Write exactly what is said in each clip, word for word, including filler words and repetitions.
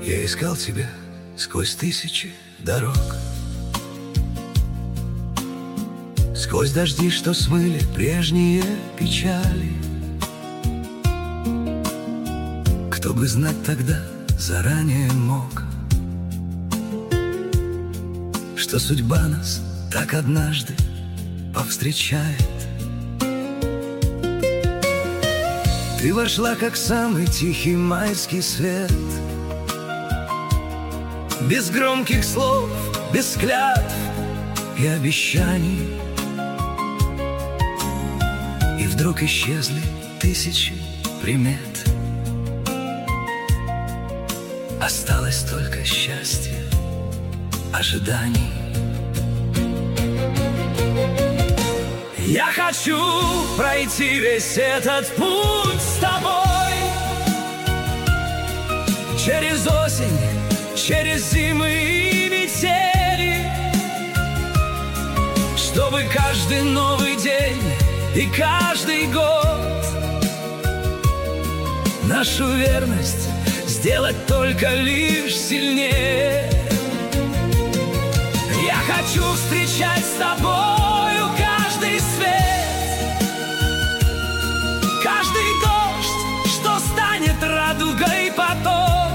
Я искал тебя сквозь тысячи дорог, сквозь дожди, что смыли прежние печали. Кто бы знать тогда заранее мог, что судьба нас так однажды повстречает. Ты вошла, как самый тихий майский свет, без громких слов, без клятв и обещаний. И вдруг исчезли тысячи примет, осталось только счастье ожиданий. Я хочу пройти весь этот путь с тобой, через осень, через зимы и метели, чтобы каждый новый день и каждый год нашу верность сделать только лишь сильнее. Я хочу встречать с тобою каждый свет, каждый дождь, что станет радугой потом.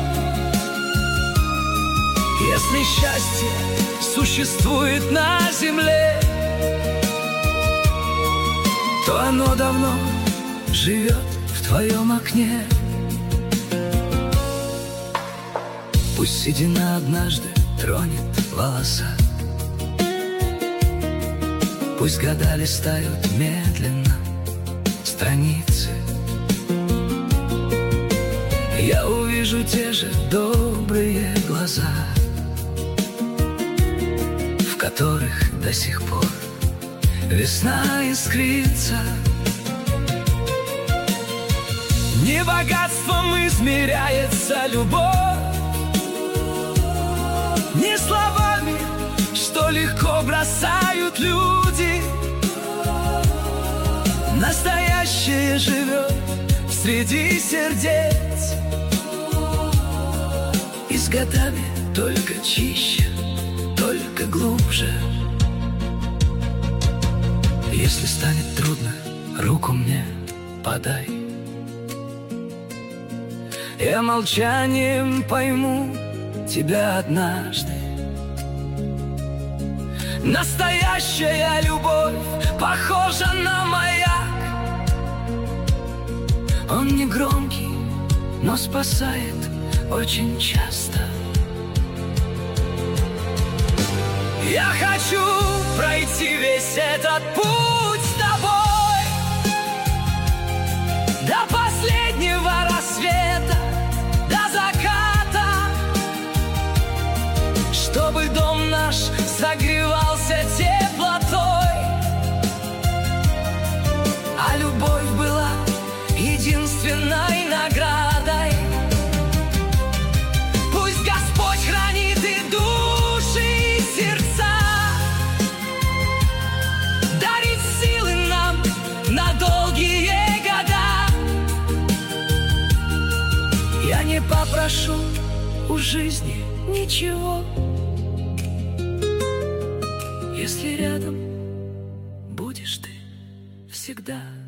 Если счастье существует на земле, то оно давно живет в твоем окне. Пусть седина однажды тронет волоса, пусть года листают медленно страницы, я увижу те же добрые глаза, в которых до сих пор весна искрится. Не богатством измеряется любовь, не словами, что легко бросают люди. Настоящее живет среди сердец, и с годами только чище, только глубже. Если станет трудно, руку мне подай, я молчанием пойму тебя однажды. Настоящая любовь похожа на маяк, он не громкий, но спасает очень часто. Я хочу пройти весь этот путь с тобой до последнего рассвета, до заката, чтобы дом наш согревался теплотой, а любовь была единственной наградой. Пусть Господь хранит и души, и сердца, дарит силы нам на долгие года. Я не попрошу у жизни ничего, если рядом будешь ты всегда.